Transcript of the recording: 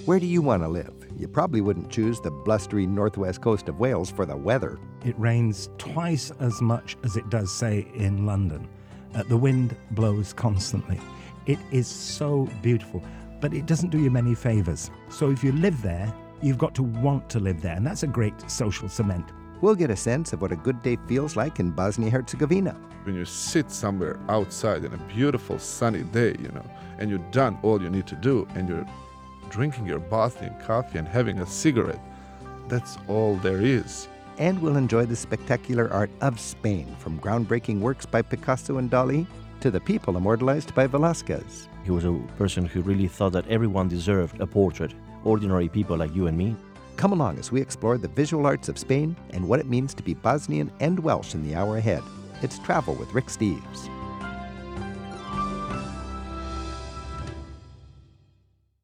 Where do you want to live? You probably wouldn't choose the blustery northwest coast of Wales for the weather. It rains twice as much as it does, say, in London. The wind blows constantly. It is so beautiful, but it doesn't do you many favors. So if you live there, you've got to want to live there, and that's a great social cement. We'll get a sense of what a good day feels like in Bosnia-Herzegovina. When you sit somewhere outside in a beautiful sunny day, and you've done all you need to do, and you're drinking your Bosnian coffee and having a cigarette, that's all there is. And we'll enjoy the spectacular art of Spain, from groundbreaking works by Picasso and Dali to the people immortalized by Velázquez. He was a person who really thought that everyone deserved a portrait, ordinary people like you and me. Come along as we explore the visual arts of Spain and what it means to be Bosnian and Welsh in the hour ahead. It's Travel with Rick Steves.